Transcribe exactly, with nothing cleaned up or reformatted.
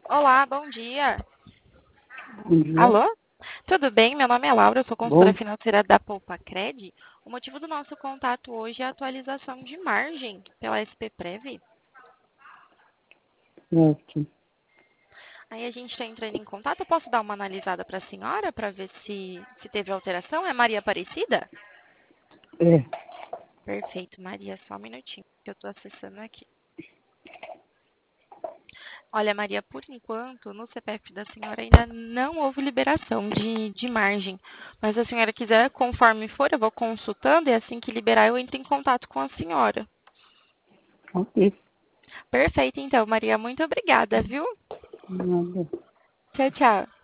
Olá, bom dia. Bom dia. Alô? Tudo bem? Meu nome é Laura, eu sou consultora Bom, financeira da Poupa Cred. O motivo do nosso contato hoje é a atualização de margem pela S P Prev. certo. Aí a gente está entrando em contato. Eu posso dar uma analisada para a senhora para ver se, se teve alteração? É Maria Aparecida? É, Perfeito, Maria. Só um minutinho que eu estou acessando aqui. Olha, Maria, por enquanto, no C P F da senhora ainda não houve liberação de, de margem. Mas se a senhora quiser, conforme for, eu vou consultando e assim que liberar eu entro em contato com a senhora. ok. Perfeito, então, Maria. Muito obrigada, viu? Nada. Tchau, tchau.